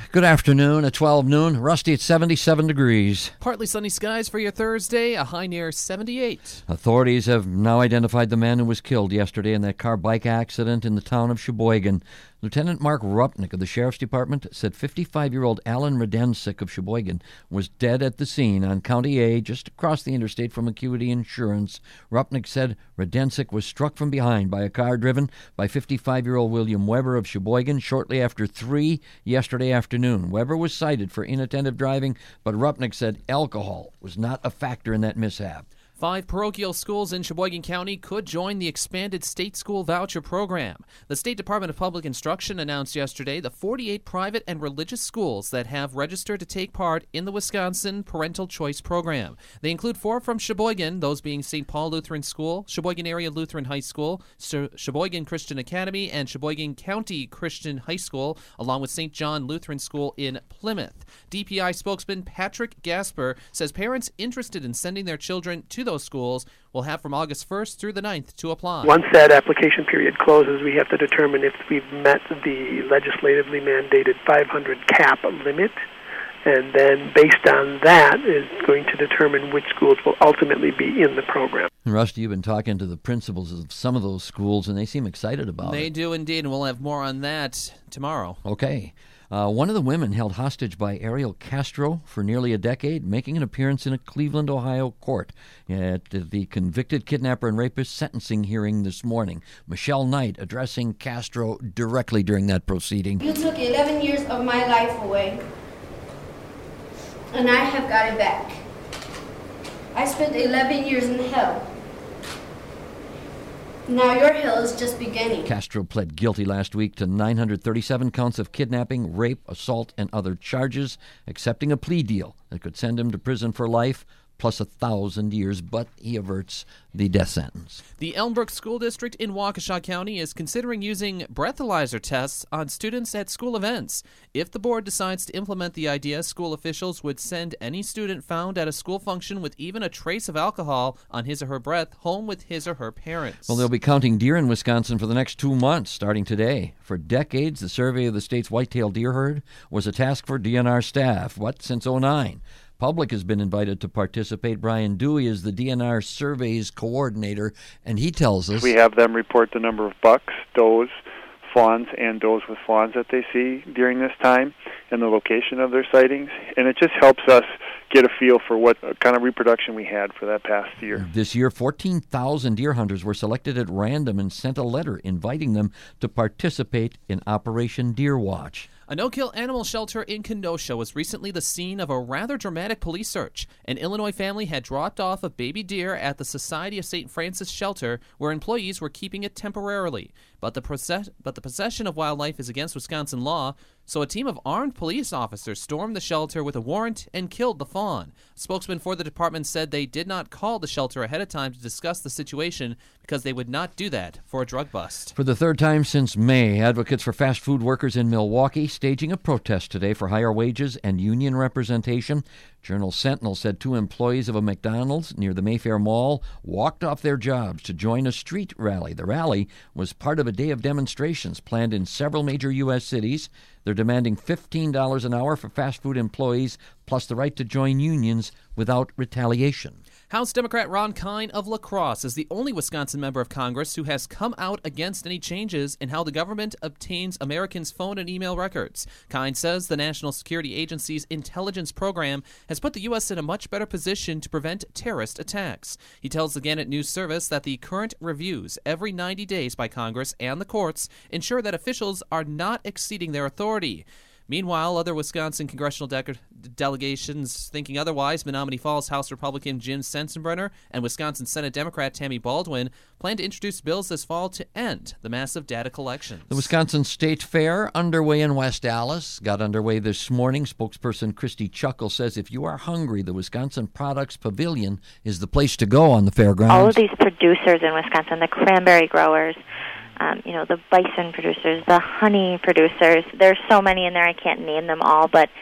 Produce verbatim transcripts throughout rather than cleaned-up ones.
Good afternoon at twelve noon. Rusty at seventy-seven degrees. Partly sunny skies for your Thursday, a high near seventy-eight. Authorities have now identified the man who was killed yesterday in that car-bike accident in the town of Sheboygan. Lieutenant Mark Rupnick of the Sheriff's Department said fifty-five-year-old Alan Radensick of Sheboygan was dead at the scene on County A, just across the interstate from Acuity Insurance. Rupnick said Radensick was struck from behind by a car driven by fifty-five-year-old William Weber of Sheboygan shortly after three yesterday afternoon. Weber was cited for inattentive driving, but Rupnick said alcohol was not a factor in that mishap. Five parochial schools in Sheboygan County could join the expanded state school voucher program. The State Department of Public Instruction announced yesterday the forty-eight private and religious schools that have registered to take part in the Wisconsin Parental Choice Program. They include four from Sheboygan, those being Saint Paul Lutheran School, Sheboygan Area Lutheran High School, Sheboygan Christian Academy, and Sheboygan County Christian High School, along with Saint John Lutheran School in Plymouth. D P I spokesman Patrick Gasper says parents interested in sending their children to the those schools will have from August first through the ninth to apply. Once that application period closes, we have to determine if we've met the legislatively mandated five hundred cap limit, and then based on that is going to determine which schools will ultimately be in the program. Rusty, you've been talking to the principals of some of those schools, and they seem excited about they it. They do indeed, and we'll have more on that tomorrow. Okay. Uh, one of the women held hostage by Ariel Castro for nearly a decade, making an appearance in a Cleveland, Ohio court at the convicted kidnapper and rapist sentencing hearing this morning. Michelle Knight addressing Castro directly during that proceeding. You took eleven years of my life away, and I have got it back. I spent eleven years in hell. Now your hell is just beginning. Castro pled guilty last week to nine hundred thirty-seven counts of kidnapping, rape, assault, and other charges, accepting a plea deal that could send him to prison for life, plus a thousand years, but he averts the death sentence. The Elmbrook School District in Waukesha County is considering using breathalyzer tests on students at school events. If the board decides to implement the idea, school officials would send any student found at a school function with even a trace of alcohol on his or her breath home with his or her parents. Well, they'll be counting deer in Wisconsin for the next two months, starting today. For decades, the survey of the state's whitetail deer herd was a task for D N R staff. What, since oh nine? Public has been invited to participate. Brian Dewey is the D N R surveys coordinator, and he tells us... We have them report the number of bucks, does, fawns, and does with fawns that they see during this time and the location of their sightings. And it just helps us get a feel for what kind of reproduction we had for that past year. This year, fourteen thousand deer hunters were selected at random and sent a letter inviting them to participate in Operation Deer Watch. A no-kill animal shelter in Kenosha was recently the scene of a rather dramatic police search. An Illinois family had dropped off a baby deer at the Society of Saint Francis shelter, where employees were keeping it temporarily. But the, possess- but the possession of wildlife is against Wisconsin law, so a team of armed police officers stormed the shelter with a warrant and killed the fawn. A spokesman for the department said they did not call the shelter ahead of time to discuss the situation because they would not do that for a drug bust. For the third time since May, advocates for fast food workers in Milwaukee staging a protest today for higher wages and union representation. Journal Sentinel said two employees of a McDonald's near the Mayfair Mall walked off their jobs to join a street rally. The rally was part of a day of demonstrations planned in several major U S cities. They're demanding fifteen dollars an hour for fast food employees, plus the right to join unions without retaliation. House Democrat Ron Kine of La Crosse is the only Wisconsin member of Congress who has come out against any changes in how the government obtains Americans' phone and email records. Kine says the National Security Agency's intelligence program has put the U S in a much better position to prevent terrorist attacks. He tells the Gannett News Service that the current reviews every ninety days by Congress and the courts ensure that officials are not exceeding their authority. Meanwhile, other Wisconsin congressional de- delegations thinking otherwise, Menominee Falls House Republican Jim Sensenbrenner and Wisconsin Senate Democrat Tammy Baldwin plan to introduce bills this fall to end the massive data collections. The Wisconsin State Fair, underway in West Allis, got underway this morning. Spokesperson Christy Chuckle says if you are hungry, the Wisconsin Products Pavilion is the place to go on the fairgrounds. All of these producers in Wisconsin, the cranberry growers, Um, you know, the bison producers, the honey producers. There's so many in there, I can't name them all, but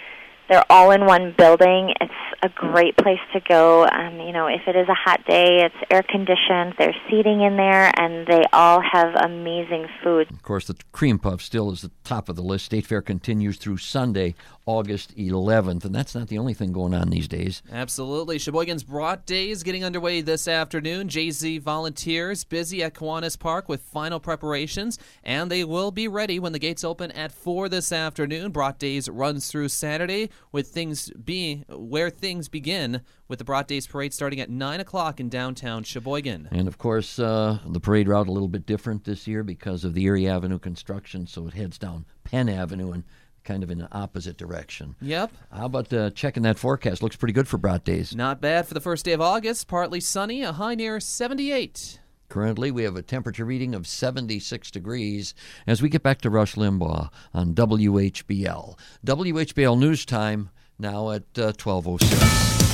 They're all in one building. It's a great place to go. Um, you know, if it is a hot day, it's air conditioned. There's seating in there, and they all have amazing food. Of course, the cream puff still is the top of the list. State Fair continues through Sunday, August eleventh, and that's not the only thing going on these days. Absolutely. Sheboygan's Brat Days getting underway this afternoon. J Z volunteers busy at Kiwanis Park with final preparations, and they will be ready when the gates open at four this afternoon. Brat Days runs through Saturday, with things being where things begin with the Brat Days parade starting at nine o'clock in downtown Sheboygan. And, of course, uh, the parade route a little bit different this year because of the Erie Avenue construction, so it heads down Penn Avenue and kind of in the opposite direction. Yep. How about uh, checking that forecast? Looks pretty good for Brat Days. Not bad for the first day of August. Partly sunny, a high near seventy-eight. Currently, we have a temperature reading of seventy-six degrees as we get back to Rush Limbaugh on W H B L. W H B L News Time now at uh, twelve oh six.